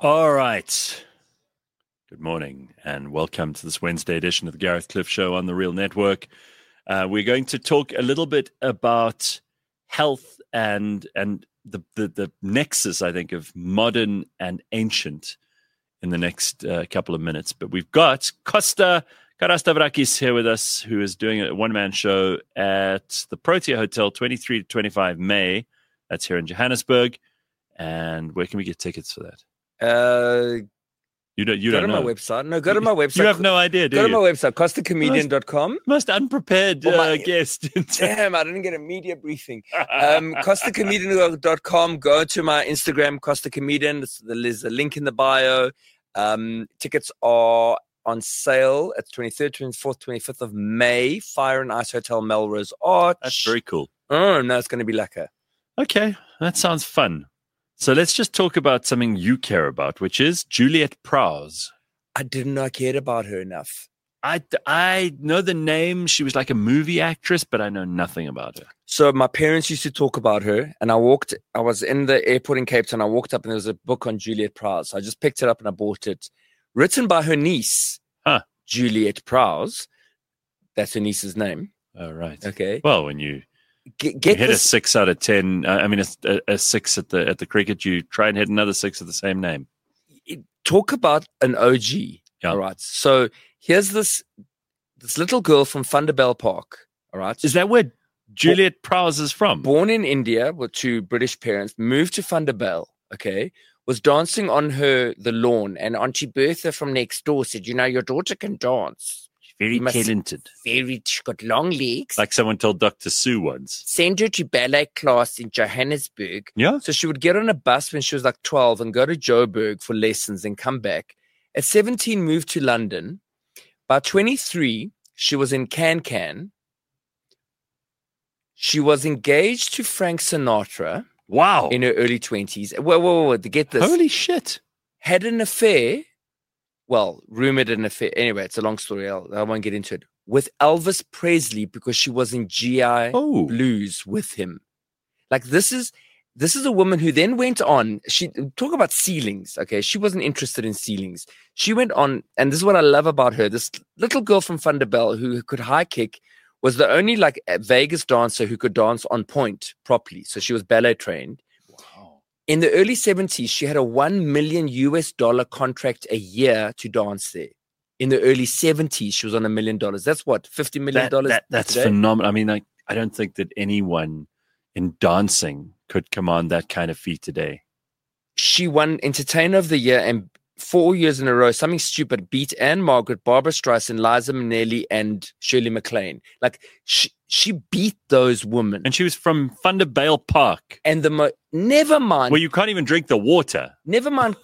All right. Good morning and welcome to this Wednesday edition of the Gareth Cliff Show on the Real Network. We're going to talk a little bit about health and the nexus, I think, of modern and ancient in the next couple of minutes. But we've got Costa Karastavrakis here with us, who is doing a one-man show at the Protea Hotel, 23 to 25 May. That's here in Johannesburg. And where can we get tickets for that? You don't go to know. my website. No, go to my website. You have no idea, do you? Go to my website, costacomedian.com. Most unprepared guest. Damn, I didn't get a media briefing. Costacomedian.com. Go to my Instagram, Costa Comedian. There's a link in the bio. Tickets are on sale at 23rd, 24th, 25th of May. Fire and Ice Hotel, Melrose Arch. That's very cool. Oh, no, it's going to be lekker. Okay, that sounds fun. So let's just talk about something you care about, which is Juliet Prowse. I didn't know I cared about her enough. I know the name. She was like a movie actress, but I know nothing about her. So my parents used to talk about her, and I was in the airport in Cape Town. I walked up and there was a book on Juliet Prowse. So I just picked it up and I bought it. Written by her niece, Juliet Prowse. That's her niece's name. Oh, right. Okay. Well, when you hit a 6 out of 10. I mean, a 6 at the cricket. You try and hit another 6 of the same name. Talk about an OG. Yeah. All right. So here's this little girl from Thunderbell Park. All right. Is that where Juliet Prowse is from? Born in India with two British parents, moved to Thunderbell. Okay. Was dancing on the lawn, and Auntie Bertha from next door said, "You know, your daughter can dance. Very talented. She's got long legs." Like someone told Dr. Sue once. Send her to ballet class in Johannesburg. Yeah. So she would get on a bus when she was like 12 and go to Joburg for lessons and come back. At 17, moved to London. By 23, she was in Can. She was engaged to Frank Sinatra. Wow. In her early 20s. Whoa, get this. Holy shit. Had an affair. Well, rumored an affair. Anyway, it's a long story. I won't get into it. With Elvis Presley because she was in GI Blues with him. Like this is a woman who then went on. She talk about ceilings. Okay, she wasn't interested in ceilings. She went on, and this is what I love about her. This little girl from Thunderbell who could high kick was the only like Vegas dancer who could dance on point properly. So she was ballet trained. In the early 70s, she had a $1 million contract a year to dance there. In the early 70s, she was on $1 million. That's what, $50 million? That's phenomenal. I mean, I don't think that anyone in dancing could command that kind of fee today. She won Entertainer of the Year and 4 years in a row, something stupid, beat Anne Margaret, Barbara Streisand, Liza Minnelli, and Shirley MacLaine. Like, she beat those women. And she was from Thunderbell Park. And never mind. Well, you can't even drink the water. Never mind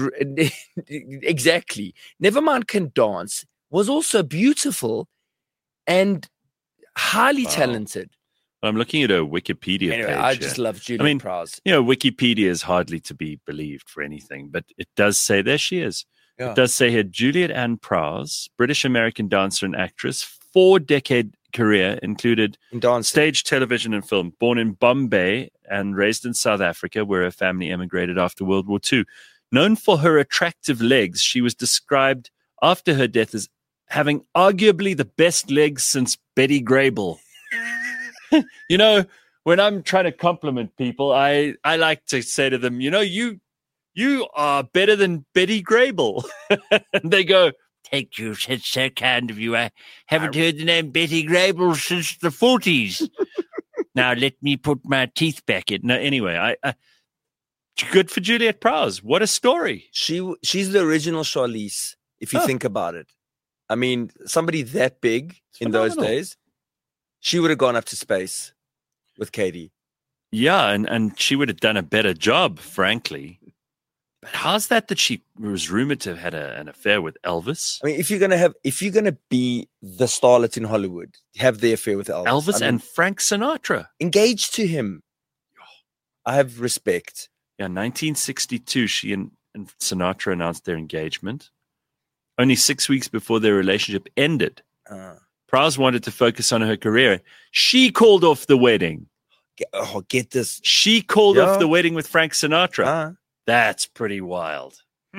exactly. Never mind can dance. Was also beautiful and highly talented. I'm looking at a Wikipedia page. I just love Juliet Prowse. You know, Wikipedia is hardly to be believed for anything, but it does say, there she is. Yeah. It does say here, Juliet Ann Prowse, British-American dancer and actress, 4-decade career included in stage, television, and film. Born in Bombay and raised in South Africa, where her family emigrated after World War II. Known for her attractive legs, she was described after her death as having arguably the best legs since Betty Grable. You know, when I'm trying to compliment people, I like to say to them, you know, you are better than Betty Grable. And they go, thank you, that's so kind of you. I haven't heard the name Betty Grable since the 40s. Now let me put my teeth back in. No, anyway, good for Juliet Prowse. What a story. She's the original Charlize, if you think about it. I mean, somebody that big in those days. She would have gone up to space with Katie. Yeah, and she would have done a better job, frankly. But how's that she was rumored to have had an affair with Elvis? I mean, if you're gonna be the starlet in Hollywood, have the affair with Elvis. And Frank Sinatra. Engaged to him. I have respect. Yeah, 1962, she and Sinatra announced their engagement. Only 6 weeks before their relationship ended. Prowse wanted to focus on her career. She called off the wedding. Get this. She called off the wedding with Frank Sinatra. That's pretty wild.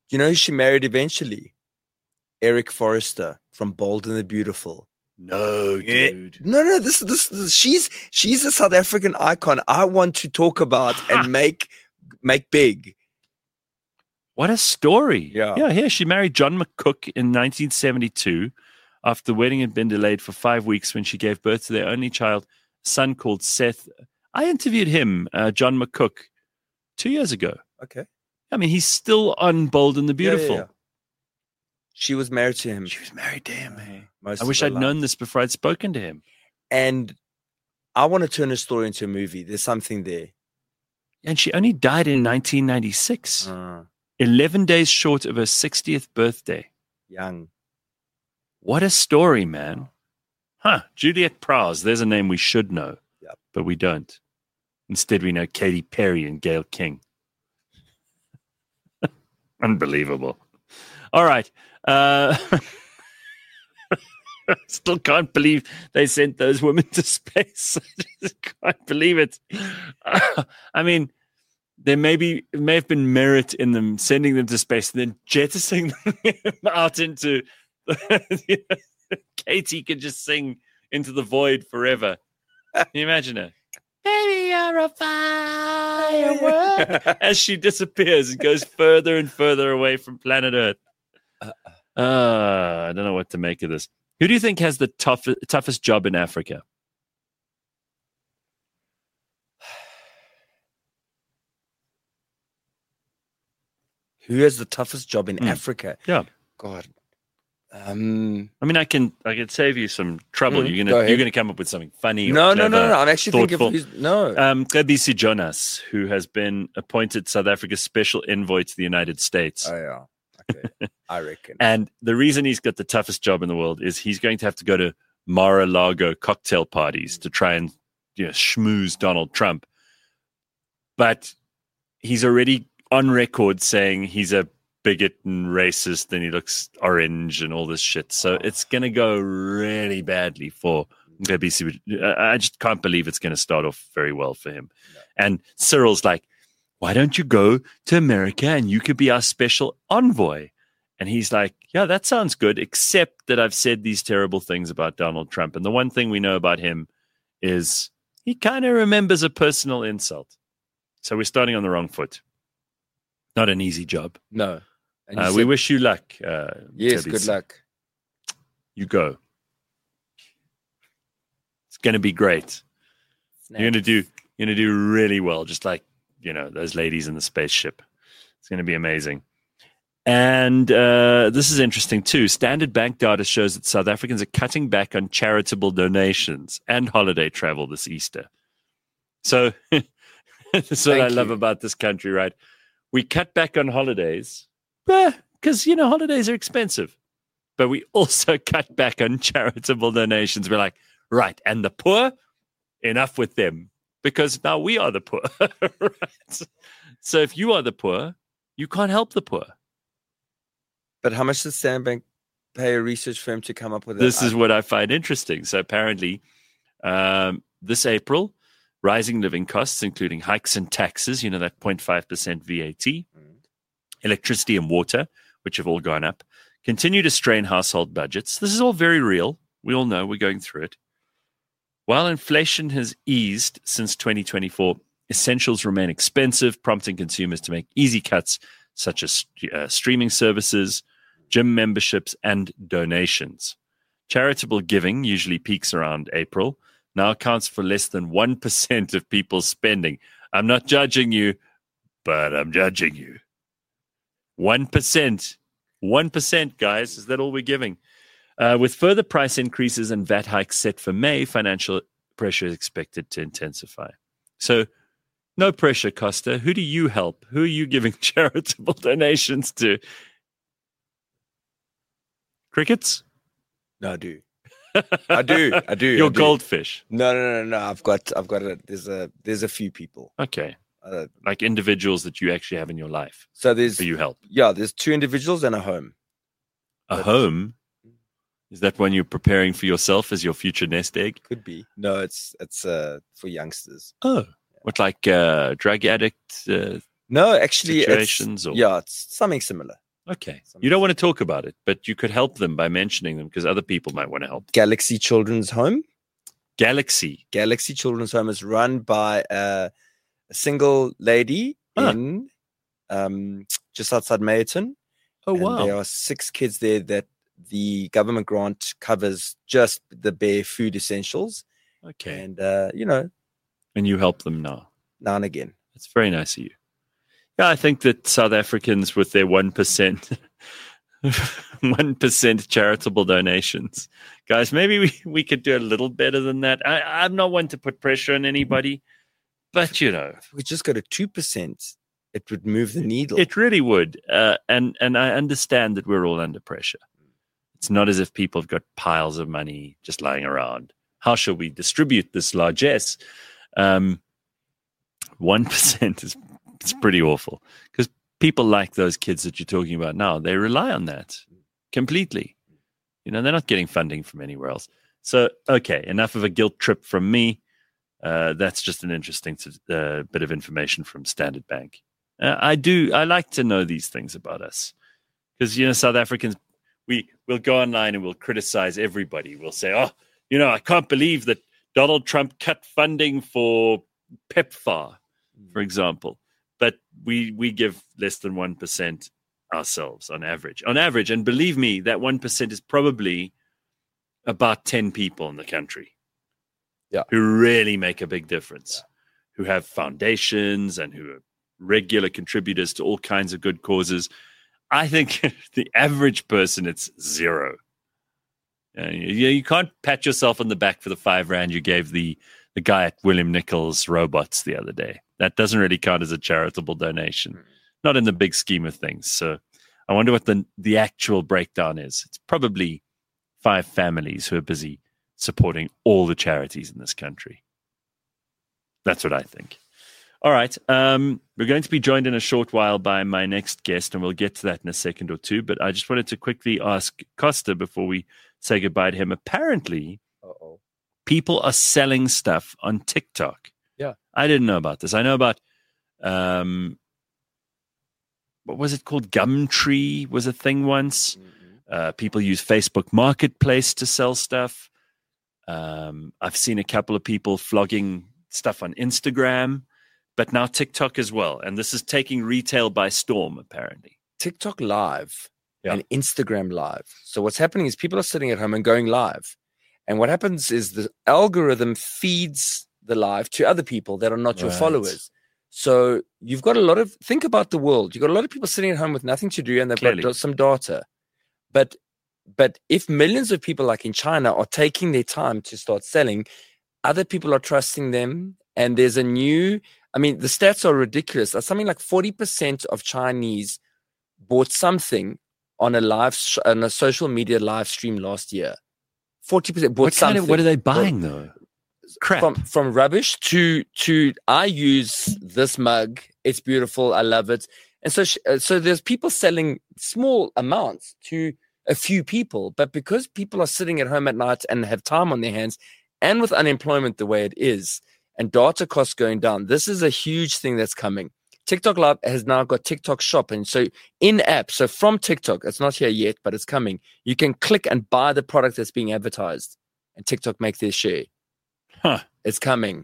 You know who she married eventually? Eric Forrester from Bold and the Beautiful. No, dude. No. This. She's a South African icon. I want to talk about and make big. What a story. Yeah. Here she married John McCook in 1972 after the wedding had been delayed for 5 weeks when she gave birth to their only child, a son called Seth. I interviewed him, John McCook, 2 years ago. Okay. I mean, he's still on Bold and the Beautiful. Yeah. She was married to him. She was married to him. Most I wish I'd known this before I'd spoken to him. And I want to turn a story into a movie. There's something there. And she only died in 1996. 11 days short of her 60th birthday. Young. What a story, man. Juliet Prowse. There's a name we should know. Yep. But we don't. Instead, we know Katy Perry and Gayle King. Unbelievable. All right. Still can't believe they sent those women to space. I just can't believe it. I mean, there may have been merit in them sending them to space and then jettisoning them out into Katie could just sing into the void forever. Can you imagine her? Baby, you're a firework. As she disappears and goes further and further away from planet Earth. I don't know what to make of this. Who do you think has the toughest job in Africa? Who has the toughest job in Africa? Yeah. God. I mean, I can save you some trouble. You're gonna come up with something funny. No. clever, I'm actually thoughtful. thinking of Cebisi Jonas, who has been appointed South Africa's special envoy to the United States. Oh yeah. Okay. I reckon. And the reason he's got the toughest job in the world is he's going to have to go to Mar-a-Lago cocktail parties to try and schmooze Donald Trump. But he's already on record saying he's a bigot and racist and he looks orange and all this shit. So it's going to go really badly for Cebisi. I just can't believe it's going to start off very well for him. No. And Cyril's like, why don't you go to America and you could be our special envoy? And he's like, yeah, that sounds good, except that I've said these terrible things about Donald Trump. And the one thing we know about him is he kind of remembers a personal insult. So we're starting on the wrong foot. Not an easy job. No. We wish you luck. Yes, Cebisi. good luck. You go. It's going to be great. Snacks. You're going to do really well, just like those ladies in the spaceship. It's going to be amazing. And this is interesting too. Standard Bank data shows that South Africans are cutting back on charitable donations and holiday travel this Easter. So that's what I love about this country, right? We cut back on holidays because, holidays are expensive. But we also cut back on charitable donations. We're like, right, and the poor, enough with them. Because now we are the poor, right? So if you are the poor, you can't help the poor. But how much does Standard Bank pay a research firm to come up with that? This is what I find interesting. So apparently, this April, rising living costs, including hikes in taxes, that 0.5% VAT, electricity and water, which have all gone up, continue to strain household budgets. This is all very real. We all know we're going through it. While inflation has eased since 2024, essentials remain expensive, prompting consumers to make easy cuts such as streaming services, gym memberships, and donations. Charitable giving usually peaks around April, now accounts for less than 1% of people's spending. I'm not judging you, but I'm judging you. 1%. 1%, guys. Is that all we're giving? With further price increases and VAT hikes set for May, financial pressure is expected to intensify. So, no pressure, Costa. Who do you help? Who are you giving charitable donations to? Crickets? No, I do. I do. Your goldfish? No. I've got there's a few people. Okay. Like individuals that you actually have in your life. So there's. Who you help? Yeah, there's 2 individuals and a home. Home? Is that when you're preparing for yourself as your future nest egg? Could be. No, it's for youngsters. Oh, what, like drug addict? No, actually, situations. it's something similar. Okay. You don't want to talk about it, but you could help them by mentioning them because other people might want to help. Galaxy Children's Home. Galaxy Children's Home is run by a single lady in just outside Mayerton. Oh, wow. There are 6 kids there that the government grant covers just the bare food essentials. Okay. And, and you help them now and again. It's very nice of you. Yeah, I think that South Africans with their 1%, 1% charitable donations, guys, maybe we could do a little better than that. I'm not one to put pressure on anybody, but if we just go to 2%, it would move the needle. It really would. And I understand that we're all under pressure. It's not as if people have got piles of money just lying around. How shall we distribute this largesse? 1% is it's pretty awful because people like those kids that you're talking about now, they rely on that completely. They're not getting funding from anywhere else. So, okay, enough of a guilt trip from me. That's just an interesting bit of information from Standard Bank. I like to know these things about us because, South Africans, we'll go online and we'll criticize everybody. We'll say, I can't believe that Donald Trump cut funding for PEPFAR, for example. But we give less than 1% ourselves on average. And believe me, that 1% is probably about 10 people in the country who really make a big difference, who have foundations and who are regular contributors to all kinds of good causes. I think the average person, it's 0. You can't pat yourself on the back for the R5 you gave the guy at William Nichols Robots the other day. That doesn't really count as a charitable donation, not in the big scheme of things. So I wonder what the actual breakdown is. It's probably 5 families who are busy supporting all the charities in this country. That's what I think. All right. We're going to be joined in a short while by my next guest, and we'll get to that in a second or two. But I just wanted to quickly ask Costa before we say goodbye to him. Apparently, people are selling stuff on TikTok. Yeah. I didn't know about this. I know about, what was it called? Gumtree was a thing once. Mm-hmm. People use Facebook Marketplace to sell stuff. I've seen a couple of people flogging stuff on Instagram, but now TikTok as well. And this is taking retail by storm, apparently. TikTok Live and Instagram Live. So what's happening is people are sitting at home and going live. And what happens is the algorithm feeds the live to other people that are not your followers. So you've got think about the world. You've got a lot of people sitting at home with nothing to do and they've got some data. But if millions of people like in China are taking their time to start selling, other people are trusting them. And there's the stats are ridiculous. Something like 40% of Chinese bought something on a social media live stream last year. 40% bought something. What are they buying though? Crap. From rubbish to I use this mug. It's beautiful. I love it. And so there's people selling small amounts to a few people, but because people are sitting at home at night and have time on their hands, and with unemployment the way it is, and data costs going down, this is a huge thing that's coming. TikTok Live has now got TikTok Shop, and so in-app, so from TikTok, it's not here yet, but it's coming. You can click and buy the product that's being advertised, and TikTok make their share. It's coming.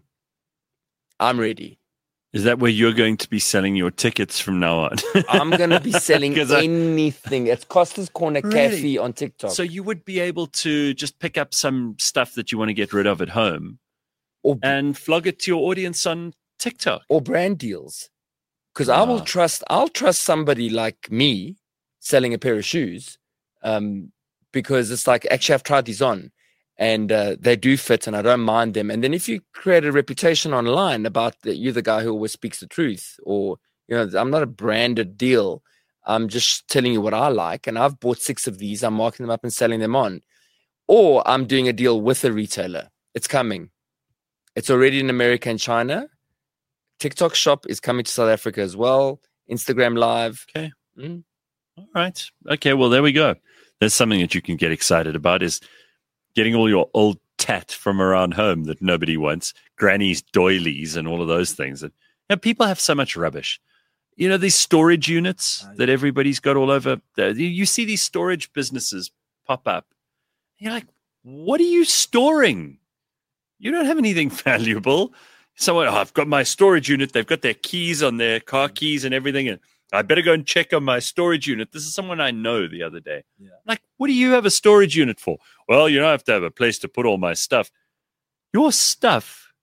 I'm ready. Is that where you're going to be selling your tickets from now on? I'm going to be selling anything. It's Costa's Corner Cafe on TikTok. So you would be able to just pick up some stuff that you want to get rid of at home and flog it to your audience on TikTok. Or brand deals. Because I'll trust somebody like me selling a pair of shoes because it's like, actually, I've tried these on. And they do fit, and I don't mind them. And then if you create a reputation online about that you're the guy who always speaks the truth, or I'm not a branded deal. I'm just telling you what I like, and I've bought 6 of these. I'm marking them up and selling them on, or I'm doing a deal with a retailer. It's coming. It's already in America and China. TikTok Shop is coming to South Africa as well. Instagram Live. Okay. All right. Okay. Well, there we go. There's something that you can get excited about is getting all your old tat from around home that nobody wants, granny's doilies and all of those things. And people have so much rubbish. You know, these storage units that everybody's got all over. You see these storage businesses pop up. You're like, what are you storing? You don't have anything valuable. Someone, I've got my storage unit. They've got their keys on their car keys and everything. And I better go and check on my storage unit. This is someone I know the other day. Yeah. Like, what do you have a storage unit for? Well, you know, I have to have a place to put all my stuff. Your stuff?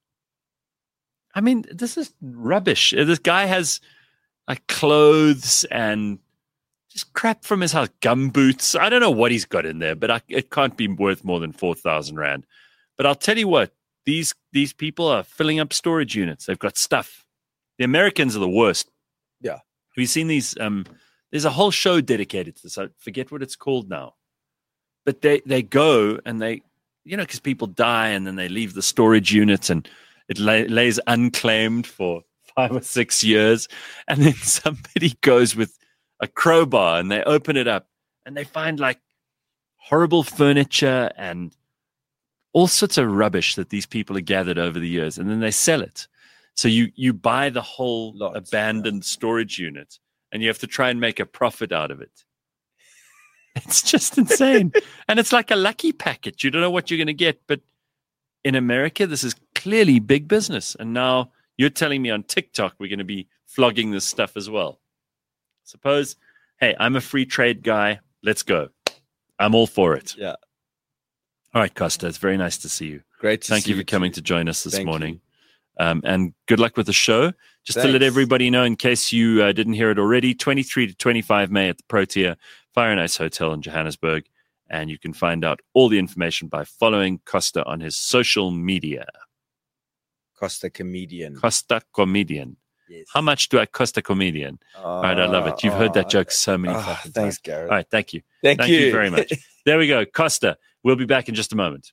I mean, this is rubbish. This guy has like clothes and just crap from his house, gum boots. I don't know what he's got in there, but it can't be worth more than 4,000 Rand. But I'll tell you what, these people are filling up storage units. They've got stuff. The Americans are the worst. Yeah. Have you seen these? There's a whole show dedicated to this. I forget what it's called now. But they go and they, you know, because people die and then they leave the storage units and it lays unclaimed for 5 or 6 years, and then somebody goes with a crowbar and they open it up and they find like horrible furniture and all sorts of rubbish that these people have gathered over the years, and then they sell it. So you buy the whole abandoned storage unit and you have to try and make a profit out of it. It's just insane. And it's like a lucky packet. You don't know what you're going to get, but in America, this is clearly big business. And now you're telling me on TikTok we're going to be flogging this stuff as well. Suppose, hey, I'm a free trade guy. Let's go. I'm all for it. Yeah. All right, Costa. It's very nice to see you. Great to see you. Thank you for coming to join us this morning. And good luck with the show. Just to let everybody know, in case you didn't hear it already, 23 to 25 May at the Protea Fire and Ice Hotel in Johannesburg. And you can find out all the information by following Costa on his social media. Costa Comedian. Costa Comedian. Yes. How much do I cost a comedian? All right, I love it. You've heard that joke so many times. Thanks, Gareth. All right, thank you. Thank you very much. There we go. Costa. We'll be back in just a moment.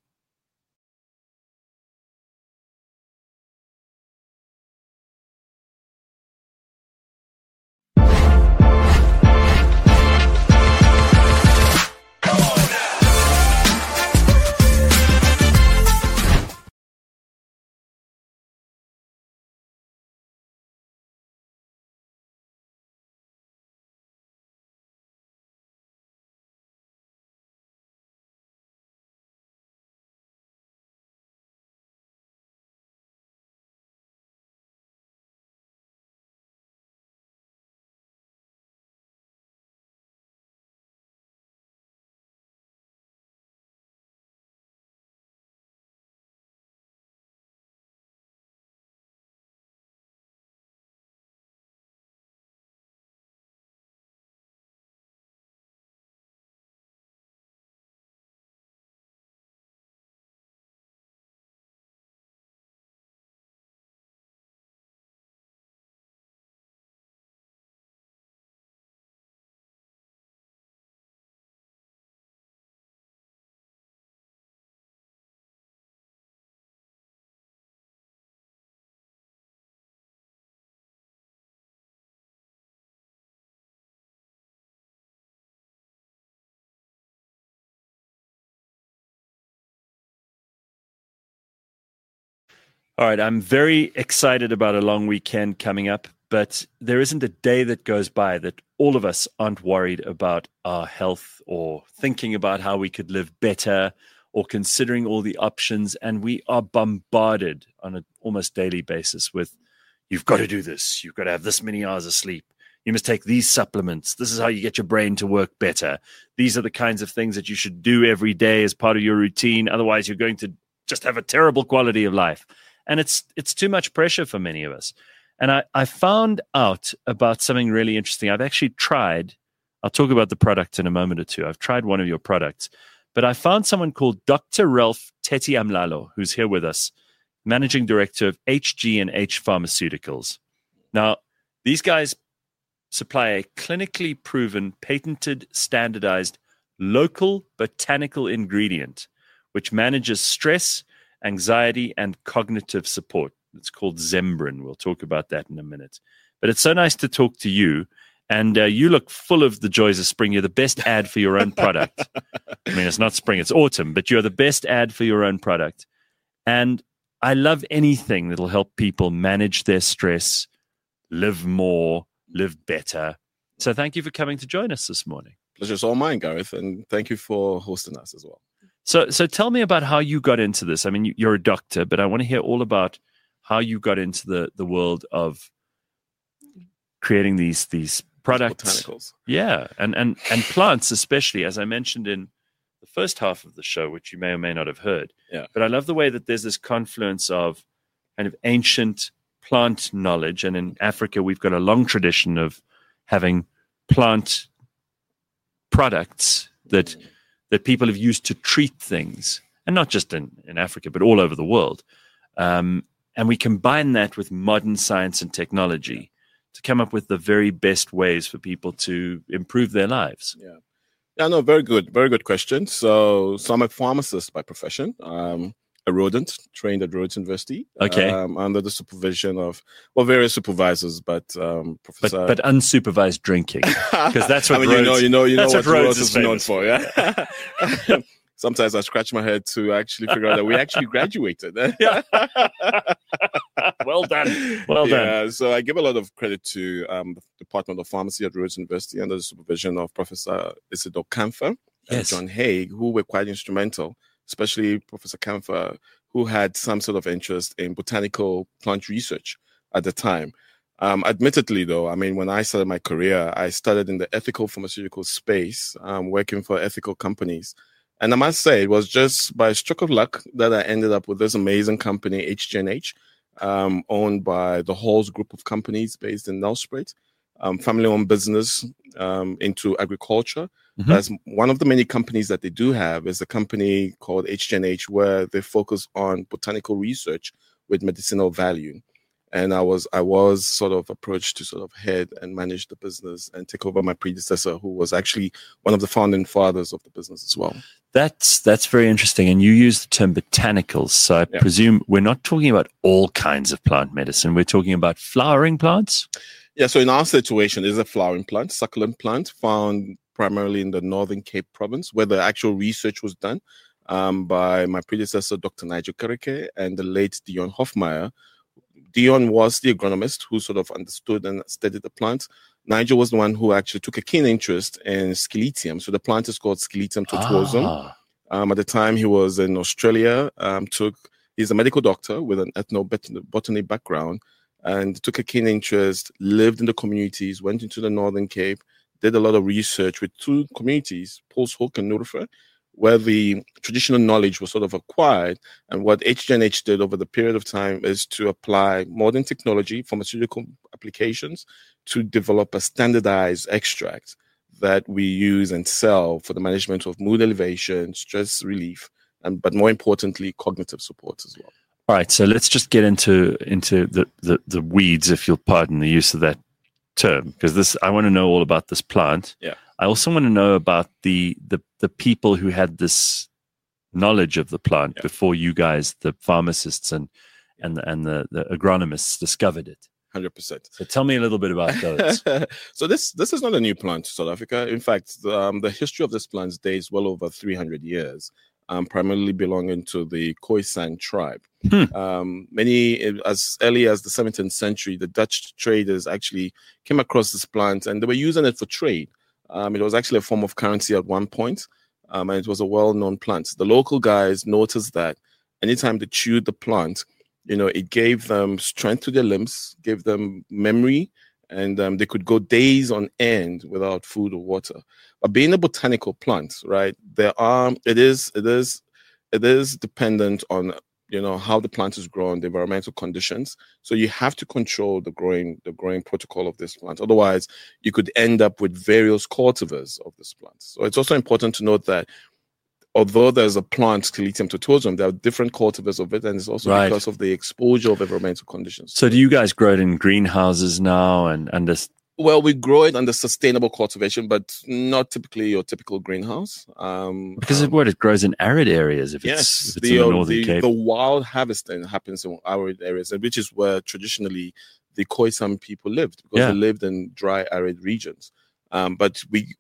All right, I'm very excited about a long weekend coming up, but there isn't a day that goes by that all of us aren't worried about our health or thinking about how we could live better or considering all the options. And we are bombarded on an almost daily basis with, you've got to do this. You've got to have this many hours of sleep. You must take these supplements. This is how you get your brain to work better. These are the kinds of things that you should do every day as part of your routine. Otherwise, you're going to just have a terrible quality of life. And it's too much pressure for many of us. And I found out about something really interesting. I've actually tried, I'll talk about the product in a moment or two. I've tried one of your products, but I found someone called Dr. Ralph Teti-Amlalo, who's here with us, Managing Director of HG&H Pharmaceuticals. Now, these guys supply a clinically proven, patented, standardized, local botanical ingredient, which manages stress, anxiety, and cognitive support. It's called Zembrin. We'll talk about that in a minute. But it's so nice to talk to you. And you look full of the joys of spring. You're the best ad for your own product. I mean, it's not spring, it's autumn, but you're the best ad for your own product. And I love anything that'll help people manage their stress, live more, live better. So thank you for coming to join us this morning. Pleasure's all mine, Gareth, and thank you for hosting us as well. So tell me about how you got into this. I mean, you're a doctor, but I want to hear all about how you got into the world of creating these products. Botanicals. Yeah, and plants, especially, as I mentioned in the first half of the show, which you may or may not have heard. Yeah. But I love the way that there's this confluence of kind of ancient plant knowledge. And in Africa, we've got a long tradition of having plant products that people have used to treat things, and not just in Africa, but all over the world. And we combine that with modern science and technology to come up with the very best ways for people to improve their lives. Yeah, no, very good question. So I'm a pharmacist by profession, a rodent trained at Rhodes University. Okay. Under the supervision of, various supervisors, but Professor... But unsupervised drinking, because that's what Rhodes... You know what Rhodes is known for, yeah? Sometimes I scratch my head to actually figure out that we actually graduated. Yeah. Well done. Well done. So I give a lot of credit to the Department of Pharmacy at Rhodes University under the supervision of Professor Isidore Kampfer and John Haig, who were quite instrumental, especially Professor Kampfer, who had some sort of interest in botanical plant research at the time. Admittedly, though, I mean, when I started my career, I started in the ethical pharmaceutical space, working for ethical companies. And I must say, it was just by a stroke of luck that I ended up with this amazing company, HGNH, owned by the Halls Group of companies based in Nelspruit, family-owned business into agriculture. Mm-hmm. As one of the many companies that they do have is a company called HGNH, where they focus on botanical research with medicinal value. And I was sort of approached to sort of head and manage the business and take over my predecessor, who was actually one of the founding fathers of the business as well. That's very interesting. And you use the term botanicals. So I presume we're not talking about all kinds of plant medicine. We're talking about flowering plants? Yeah, so in our situation, it's a flowering plant, succulent plant, found primarily in the Northern Cape province, where the actual research was done by my predecessor, Dr. Nigel Kereke, and the late Dion Hofmeyer. Dion was the agronomist who sort of understood and studied the plant. Nigel was the one who actually took a keen interest in Sciletium. So the plant is called Sciletium tortuosum. At the time, he was in Australia. He's a medical doctor with an ethnobotany background, and took a keen interest, lived in the communities, went into the Northern Cape, did a lot of research with two communities, Polshoek and Noordeer, where the traditional knowledge was sort of acquired. And what HGNH did over the period of time is to apply modern technology, pharmaceutical applications, to develop a standardized extract that we use and sell for the management of mood elevation, stress relief, but more importantly, cognitive support as well. All right, so let's just get into the weeds, if you'll pardon the use of that term, because I want to know all about this plant. Yeah. I also want to know about the people who had this knowledge of the plant before you guys, the pharmacists and the agronomists, discovered it. 100%. So tell me a little bit about those. So this is not a new plant to South Africa. In fact, the history of this plant dates well over 300 years, primarily belonging to the Khoisan tribe. As early as the 17th century, the Dutch traders actually came across this plant, and they were using it for trade. It was actually a form of currency at one point, and it was a well-known plant. The local guys noticed that anytime they chewed the plant, it gave them strength to their limbs, gave them memory, and they could go days on end without food or water. But being a botanical plant, right, it is dependent on how the plant is grown, the environmental conditions. So you have to control the growing protocol of this plant. Otherwise, you could end up with various cultivars of this plant. So it's also important to note that although there's a plant, Sciletium tortuosum, there are different cultivars of it, and it's also because of the exposure of environmental conditions. So do you guys grow it in greenhouses now and Well, we grow it under sustainable cultivation, but not typically your typical greenhouse. Because it grows in arid areas if it's in the Northern Cape. The wild harvesting happens in arid areas, which is where traditionally the Khoisan people lived, because they lived in dry, arid regions. But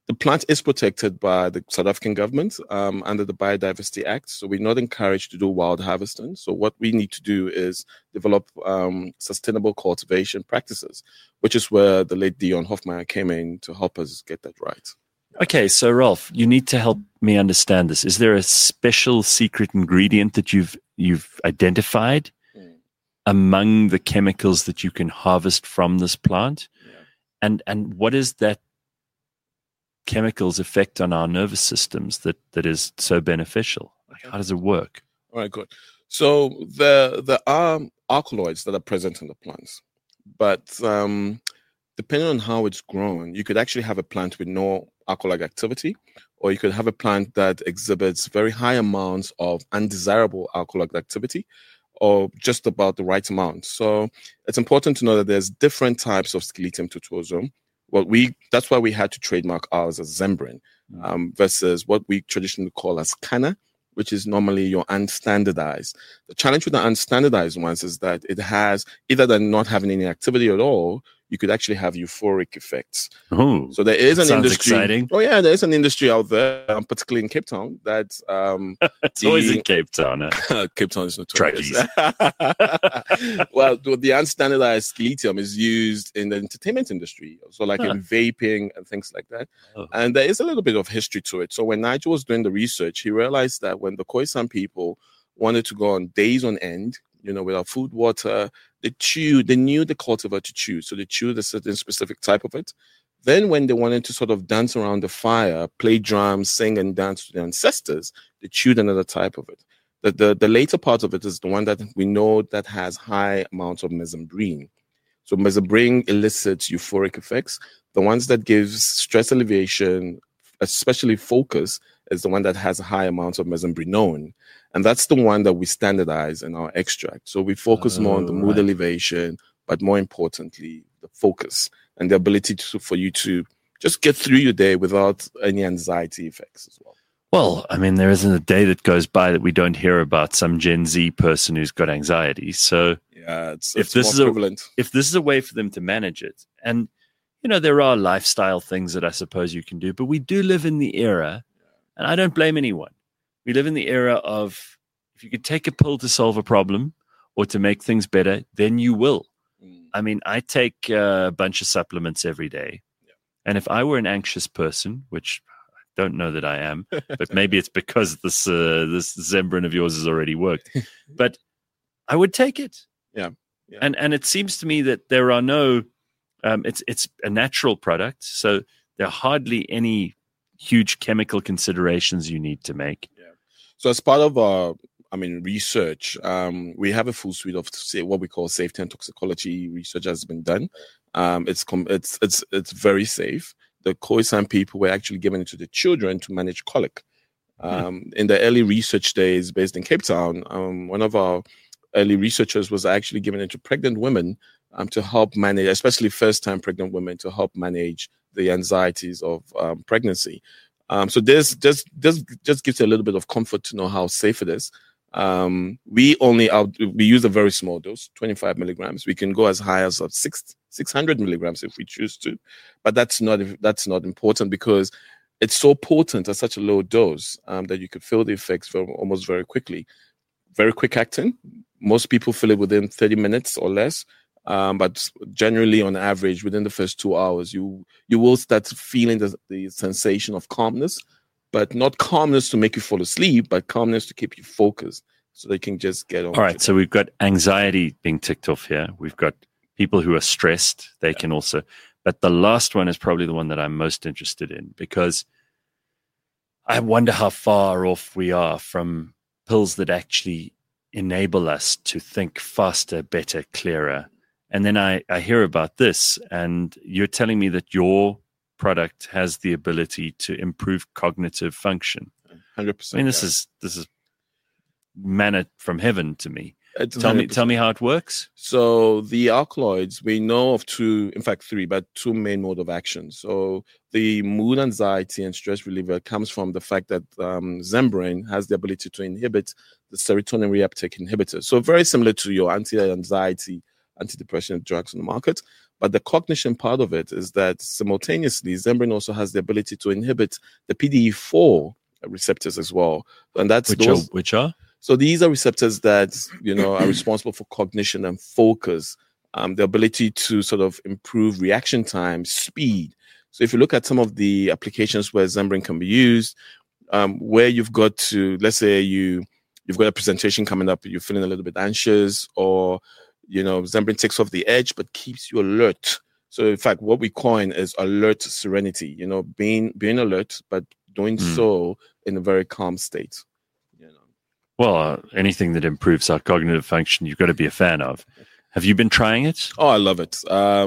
The plant is protected by the South African government under the Biodiversity Act. So we're not encouraged to do wild harvesting. So what we need to do is develop sustainable cultivation practices, which is where the late Dion Hofmeyer came in to help us get that right. Okay, so Ralph, you need to help me understand this. Is there a special secret ingredient that you've identified among the chemicals that you can harvest from this plant? Yeah. And what is that chemicals effect on our nervous systems that is so beneficial? Like, how does it work? All right, good. So there are alkaloids that are present in the plants, but depending on how it's grown, you could actually have a plant with no alkaloid activity, or you could have a plant that exhibits very high amounts of undesirable alkaloid activity, or just about the right amount. So it's important to know that there's different types of Sclerotium tutosum. That's why we had to trademark ours as Zembrin, versus what we traditionally call as Canna, which is normally your unstandardized. The challenge with the unstandardized ones is that it has, either than not having any activity at all, you could actually have euphoric effects. Oh, so there is an industry. Exciting. Oh yeah, there is an industry out there, particularly in Cape Town. That it's always in Cape Town. Cape Town is notorious. Well, the unstandardized Sclerotium is used in the entertainment industry, so like in vaping and things like that. Oh. And there is a little bit of history to it. So when Nigel was doing the research, he realized that when the Khoisan people wanted to go on days on end, without food, water, they knew the cultivar to chew. So they chewed a certain specific type of it. Then when they wanted to sort of dance around the fire, play drums, sing and dance to their ancestors, they chewed another type of it. The later part of it is the one that we know that has high amounts of mesembrine. So mesembrine elicits euphoric effects. The ones that gives stress alleviation, especially focus, is the one that has high amounts of mesembrinone. And that's the one that we standardize in our extract. So we focus more on the mood elevation, but more importantly, the focus and the ability for you to just get through your day without any anxiety effects as well. Well, I mean, there isn't a day that goes by that we don't hear about some Gen Z person who's got anxiety. So yeah, if this is a way for them to manage it, and there are lifestyle things that I suppose you can do, but we do live in the era, and I don't blame anyone. We live in the era of, if you could take a pill to solve a problem or to make things better, then you will. I mean, I take a bunch of supplements every day. Yeah. And if I were an anxious person, which I don't know that I am, but maybe it's because this Zembrin of yours has already worked, but I would take it. Yeah. And it seems to me that there are no, it's a natural product. So there are hardly any huge chemical considerations you need to make. Yeah. So as part of our, research, we have a full suite of what we call safety and toxicology research has been done. It's very safe. The Khoisan people were actually given it to the children to manage colic. In the early research days based in Cape Town, one of our early researchers was actually given it to pregnant women to help manage, especially first-time pregnant women, to help manage the anxieties of pregnancy. So this just gives you a little bit of comfort to know how safe it is. We use a very small dose, 25 milligrams. We can go as high as 600 milligrams if we choose to, but that's not important because it's so potent at such a low dose that you could feel the effects almost very quickly. Very quick acting. Most people feel it within 30 minutes or less. But generally, on average, within the first 2 hours, you will start feeling the sensation of calmness, but not calmness to make you fall asleep, but calmness to keep you focused so they can just get on. All right, so we've got anxiety being ticked off here. We've got people who are stressed. They can also, but the last one is probably the one that I'm most interested in because I wonder how far off we are from pills that actually enable us to think faster, better, clearer. And then I hear about this, and you're telling me that your product has the ability to improve cognitive function. 100%. I mean, this is manna from heaven to me. Tell me how it works. So the alkaloids, we know of two main mode of action. So the mood, anxiety, and stress reliever comes from the fact that Zembrin has the ability to inhibit the serotonin reuptake inhibitor. So very similar to your anti-anxiety antidepressant drugs on the market. But the cognition part of it is that simultaneously, Zembrin also has the ability to inhibit the PDE4 receptors as well. And that's which are? So these are receptors that, are responsible for cognition and focus, the ability to sort of improve reaction time, speed. So if you look at some of the applications where Zembrin can be used, where you've got to, let's say you've got a presentation coming up, you're feeling a little bit anxious, or, Zembrin takes off the edge, but keeps you alert. So in fact, what we coin is alert serenity, being alert, but doing so in a very calm state. Well, anything that improves our cognitive function, you've got to be a fan of. Have you been trying it? Oh, I love it.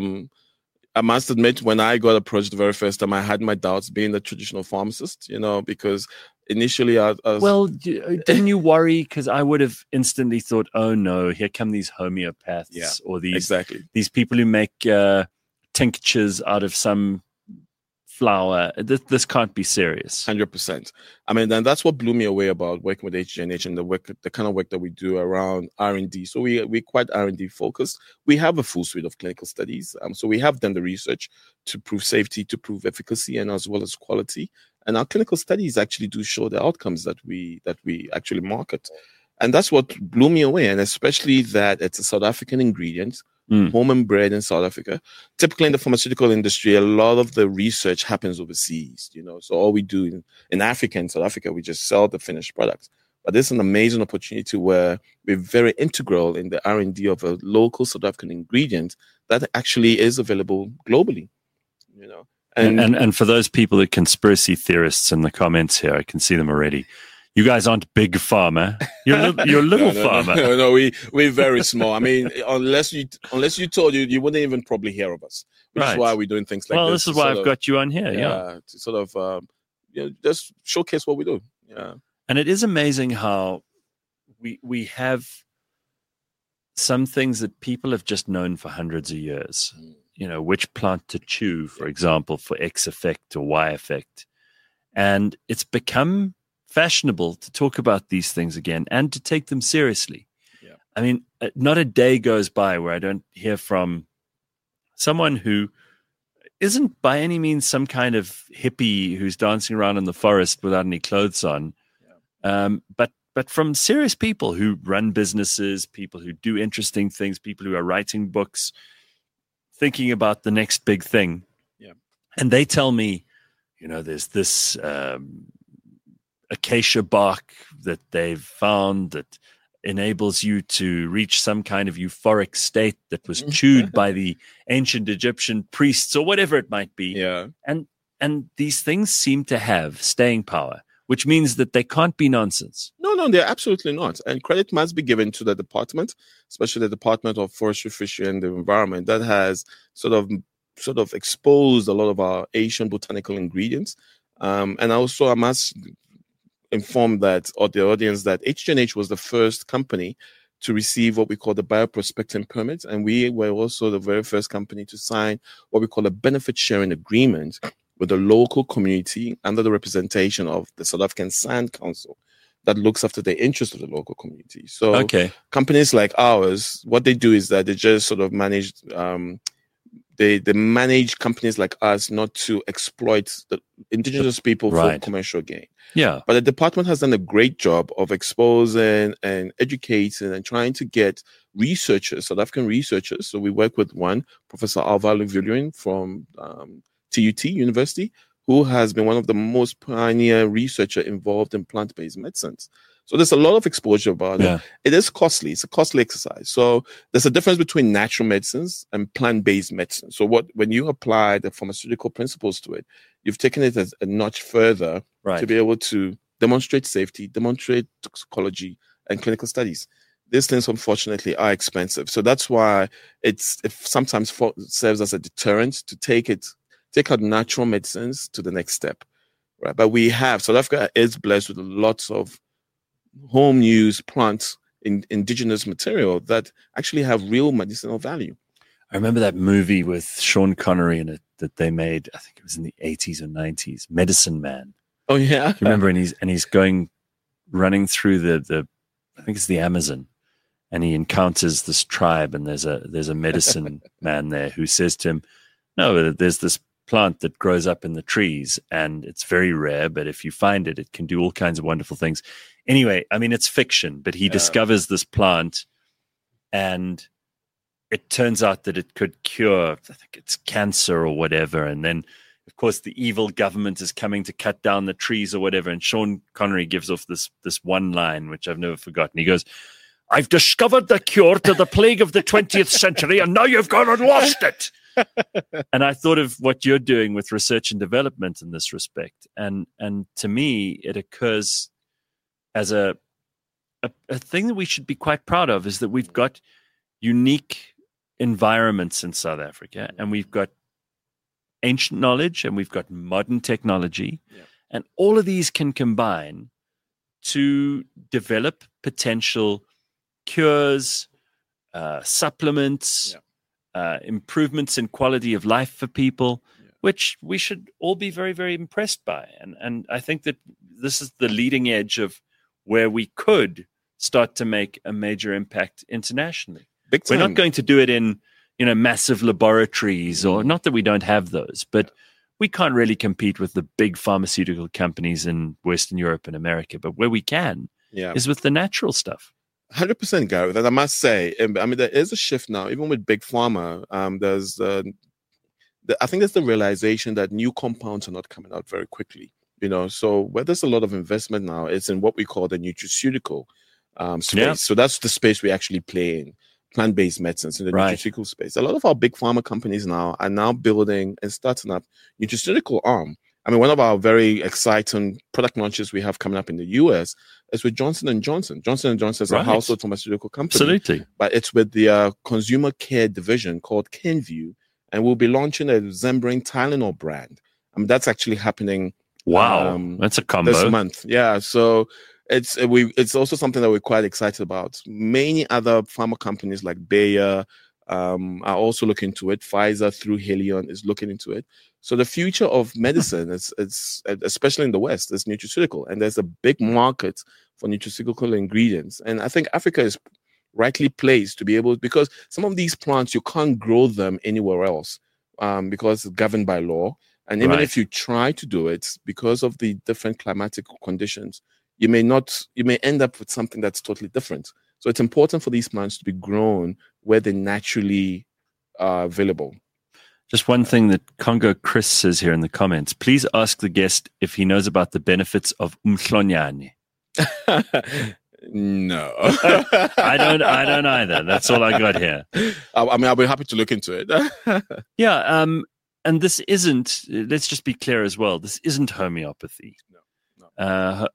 I must admit, when I got approached the very first time, I had my doubts being a traditional pharmacist, because initially I was... Well, didn't you worry? Because I would have instantly thought, oh no, here come these homeopaths or these people who make tinctures out of some flower. This can't be serious. 100%. I mean, and that's what blew me away about working with HGNH and the kind of work that we do around R&D. So we're quite R&D focused. We have a full suite of clinical studies. So we have done the research to prove safety, to prove efficacy, and as well as quality. And our clinical studies actually do show the outcomes that we actually market. And that's what blew me away. And especially that it's a South African ingredient, home and bred in South Africa. Typically in the pharmaceutical industry, a lot of the research happens overseas, So all we do in Africa and South Africa, we just sell the finished products. But this is an amazing opportunity where we're very integral in the R&D of a local South African ingredient that actually is available globally, And for those people, the conspiracy theorists in the comments here, I can see them already. You guys aren't big pharma. You're little pharma. No, we're very small. I mean, unless you told you wouldn't even probably hear of us. Which is why we're doing things like this. Well, this is why I've got you on here. Yeah. To sort of just showcase what we do. Yeah. And it is amazing how we have some things that people have just known for hundreds of years. Which plant to chew, for example, for X effect or Y effect. And it's become fashionable to talk about these things again and to take them seriously. Yeah. I mean, not a day goes by where I don't hear from someone who isn't by any means some kind of hippie who's dancing around in the forest without any clothes on, but from serious people who run businesses, people who do interesting things, people who are writing books, thinking about the next big thing. Yeah. And they tell me, there's this acacia bark that they've found that enables you to reach some kind of euphoric state that was chewed by the ancient Egyptian priests or whatever it might be. Yeah. And these things seem to have staying power, which means that they can't be nonsense. No, they're absolutely not. And credit must be given to the department, especially the Department of Forestry, Fishery and the Environment, that has sort of exposed a lot of our Asian botanical ingredients. And also I must inform the audience that HGNH was the first company to receive what we call the bioprospecting permit, and we were also the very first company to sign what we call a benefit sharing agreement with the local community under the representation of the South African Sand Council that looks after the interests of the local community. So companies like ours, what they do is that they just sort of manage they manage companies like us not to exploit the indigenous people for commercial gain. Yeah. But the department has done a great job of exposing and educating and trying to get researchers, South African researchers. So we work with one, Professor Alvaro Viljoen from TUT University, who has been one of the most pioneer researcher involved in plant-based medicines. So there's a lot of exposure about it. It is costly. It's a costly exercise. So there's a difference between natural medicines and plant-based medicine. So when you apply the pharmaceutical principles to it, you've taken it a notch further to be able to demonstrate safety, demonstrate toxicology and clinical studies. These things, unfortunately, are expensive. So that's why it sometimes serves as a deterrent to take out natural medicines to the next step. Right? But South Africa is blessed with lots of home use plants in indigenous material that actually have real medicinal value. I remember that movie with Sean Connery in it that they made, I think it was in the 80s or 90s, Medicine Man. Oh yeah. You remember? And he's going running through the I think it's the Amazon, and he encounters this tribe, and there's a medicine man there who says to him, no, there's this plant that grows up in the trees, and it's very rare, but if you find it, it can do all kinds of wonderful things. Anyway, I mean, it's fiction, but he discovers this plant, and it turns out that it could cure, I think it's cancer or whatever. And then, of course, the evil government is coming to cut down the trees or whatever. And Sean Connery gives off this one line, which I've never forgotten. He goes, I've discovered the cure to the plague of the 20th century, and now you've gone and lost it. And I thought of what you're doing with research and development in this respect. And to me, it occurs as a thing that we should be quite proud of, is that we've got unique environments in South Africa, and we've got ancient knowledge, and we've got modern technology, and all of these can combine to develop potential cures, supplements, improvements in quality of life for people, which we should all be very, very impressed by. And I think that this is the leading edge of where we could start to make a major impact internationally. We're not going to do it in, massive laboratories, or not that we don't have those, but we can't really compete with the big pharmaceutical companies in Western Europe and America. But where we can is with the natural stuff. 100%, Gareth. And I must say, I mean, there is a shift now, even with big pharma. I think there's the realization that new compounds are not coming out very quickly. So where there's a lot of investment now, it's in what we call the nutraceutical space. Yeah. So that's the space we actually play in, plant-based medicines in the nutraceutical space. A lot of our big pharma companies now are now building and starting up nutraceutical arm. I mean, one of our very exciting product launches we have coming up in the US is with Johnson & Johnson. Johnson & Johnson is a household pharmaceutical company. Absolutely. But it's with the consumer care division called Kenvue, and we'll be launching a Zembrain Tylenol brand. I mean, that's actually happening. Wow, that's a combo. This month. Yeah, so it's also something that we're quite excited about. Many other pharma companies like Bayer are also looking into it. Pfizer through Haleon is looking into it. So the future of medicine is especially in the West, is nutraceutical, and there's a big market for nutraceutical ingredients. And I think Africa is rightly placed to be able, because some of these plants you can't grow them anywhere else because it's governed by law. And even if you try to do it, because of the different climatic conditions, you may end up with something that's totally different. So it's important for these plants to be grown where they naturally are available. Just one thing that Congo Chris says here in the comments: please ask the guest if he knows about the benefits of umhlonyane. No. I don't either. That's all I got here. I mean, I'll be happy to look into it. Yeah. And this isn't, let's just be clear as well, this isn't homeopathy. No.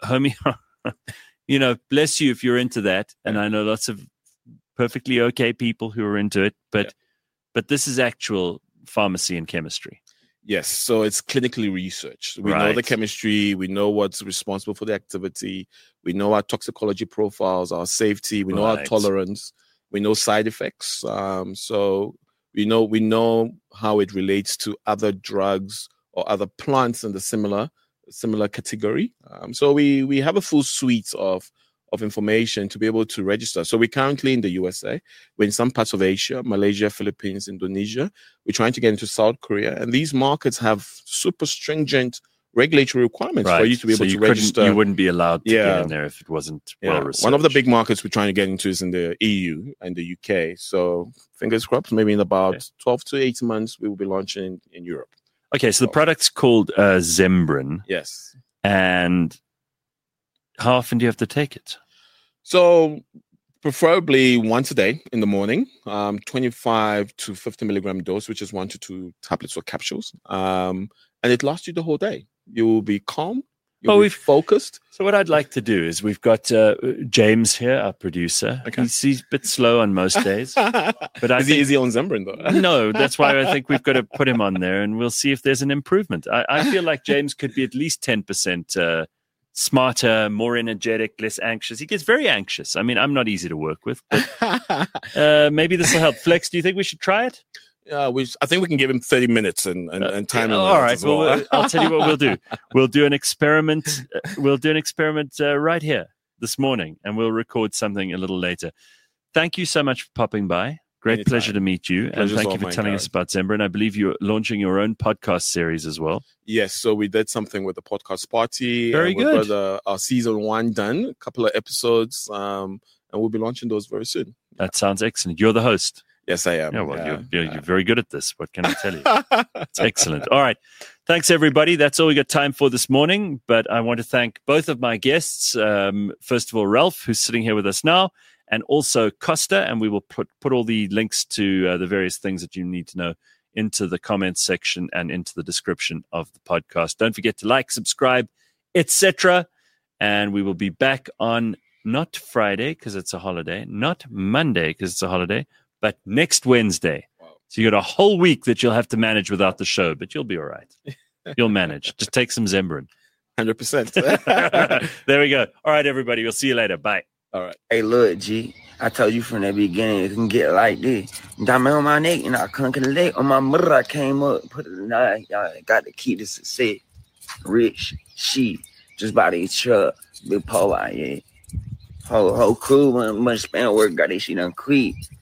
Bless you if you're into that. And I know lots of perfectly okay people who are into it, but this is actual pharmacy and chemistry. Yes, so it's clinically researched. We know the chemistry, we know what's responsible for the activity, we know our toxicology profiles, our safety, we know our tolerance, we know side effects. So we know how it relates to other drugs or other plants in the similar category. So we have a full suite of information to be able to register. So we're currently in the USA, we're in some parts of Asia, Malaysia, Philippines, Indonesia. We're trying to get into South Korea. And these markets have super stringent regulatory requirements for you to be able to register. You wouldn't be allowed to get in there if it wasn't well researched. One of the big markets we're trying to get into is in the EU and the UK. So fingers crossed, maybe in about 12 to 18 months, we will be launching in Europe. Okay, so the product's called Zembrain. Yes. And how often do you have to take it? So preferably once a day in the morning, 25 to 50 milligram dose, which is 1 to 2 tablets or capsules. And it lasts you the whole day. You will be calm. You'll be focused. So what I'd like to do is, we've got James here, our producer. Okay. He's a bit slow on most days. But is he on Zembrain, though? No, that's why I think we've got to put him on there, and we'll see if there's an improvement. I feel like James could be at least 10% smarter, more energetic, less anxious. He gets very anxious. I mean, I'm not easy to work with, but maybe this will help. Flex, do you think we should try it? I think we can give him 30 minutes and time. All right. Well, I'll tell you what we'll do. We'll do an experiment. Right here this morning, and we'll record something a little later. thank you so much for popping by. Great Anytime. pleasure to meet you. Pleasure's and thank all you for mine, telling Darren. us about Zembra. And I believe you're launching your own podcast series as well. Yes, so we did something with the podcast party. Very We've good. got our season 1 done, a couple of episodes, and we'll be launching those very soon. That sounds excellent. You're the host. Yes, I am. Yeah, well, you're very good at this. What can I tell you? It's excellent. All right. Thanks, everybody. That's all we got time for this morning. But I want to thank both of my guests. First of all, Ralph, who's sitting here with us now, and also Costa. And we will put all the links to the various things that you need to know into the comments section and into the description of the podcast. Don't forget to like, subscribe, etc. And we will be back on not Friday because it's a holiday, not Monday because it's a holiday, but next Wednesday. Wow. So you got a whole week that you'll have to manage without the show, but you'll be all right. You'll manage. Just take some Zembrin. 100%. There we go. All right, everybody. We'll see you later. Bye. All right. Hey, look, G. I told you from the beginning it can get like this. Diamond on my neck, and I couldn't collect on my mother. I came up, put it in the y'all got to keep this success. Rich, she, just by the truck, big Paul out here. Whole crew, much span work, got this shit done quit.